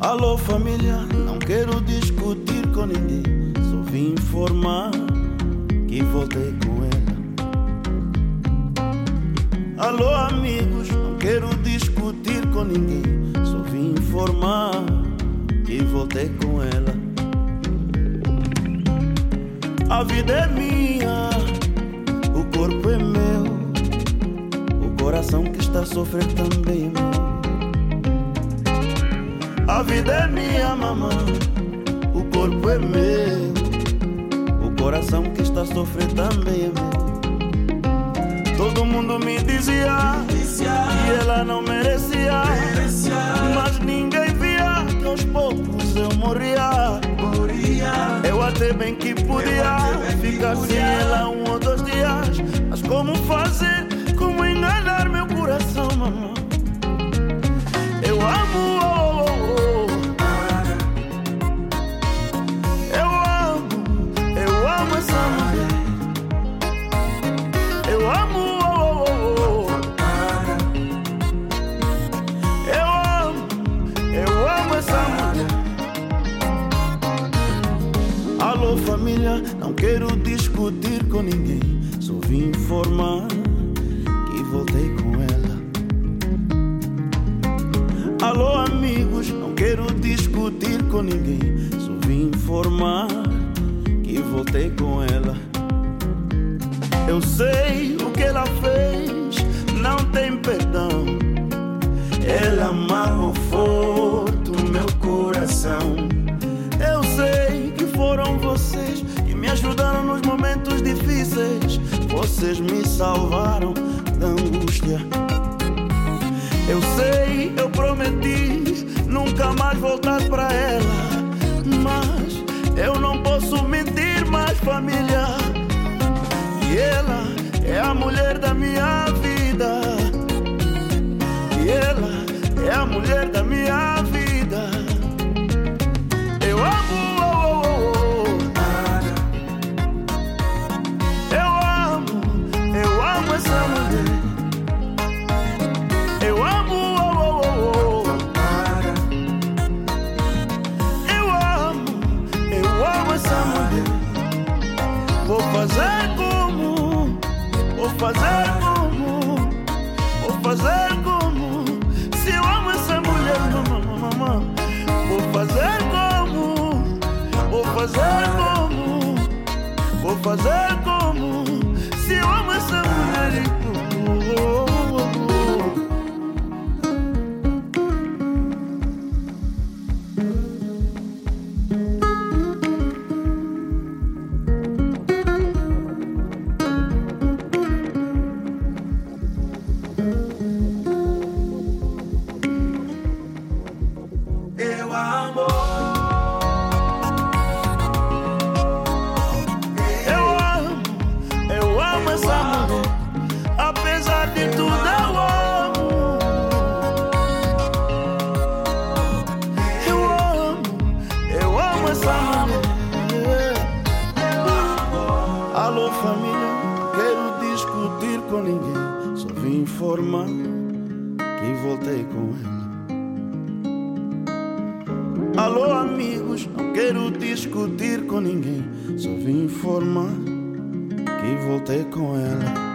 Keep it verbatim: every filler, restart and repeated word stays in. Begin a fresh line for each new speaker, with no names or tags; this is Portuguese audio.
Alô família, não quero discutir com ninguém, só vim informar que voltei com ela. Alô amigos, não quero discutir com ninguém, só vim informar que voltei com ela. A vida é minha, o corpo é meu, o coração que está a sofrer também é meu. A vida é minha, mamãe, o corpo é meu, o coração que está a sofrer também é meu. Todo mundo me dizia que ela não merecia, mas ninguém via que aos poucos eu morria. Eu até bem que podia ficar sem ela um ou dois dias, mas como fazer, como enganar meu coração, mamãe? Eu amo, oh, oh, oh. Eu amo, eu amo essa mulher. Eu amo, oh, oh, oh. Eu amo, eu amo essa mulher. Alô família, não quero discutir com ninguém, só vim informar que voltei com ela. Alô amigos, não quero discutir com ninguém, só vim informar que voltei com ela. Eu sei o que ela fez, não tem perdão. Ela amarrou forte o meu coração. Eu sei que foram vocês que me ajudaram nos momentos difíceis. Vocês me salvaram da angústia. Eu sei, eu prometi nunca mais voltar pra ela, mas eu não posso mentir mais, família. E ela é a mulher da minha vida. E ela é a mulher da minha vida. Eu amo, oh, oh, oh. Eu amo, eu amo essa mulher. Eu amo, oh, oh, oh. Eu amo, eu amo essa mulher. Vou fazer como, vou fazer como, vou fazer como. Se eu amo essa mulher, mamãe, mamãe. Vou fazer como, vou fazer como, vou fazer como. Se eu amo essa mulher, oh, oh, oh. Apesar de tudo eu amo. Eu amo, eu amo essa mulher. Alô família, quero discutir com ninguém, só vim informar que voltei com ela. Alô amigos, não quero discutir com ninguém, só vim informar que voltei com ela.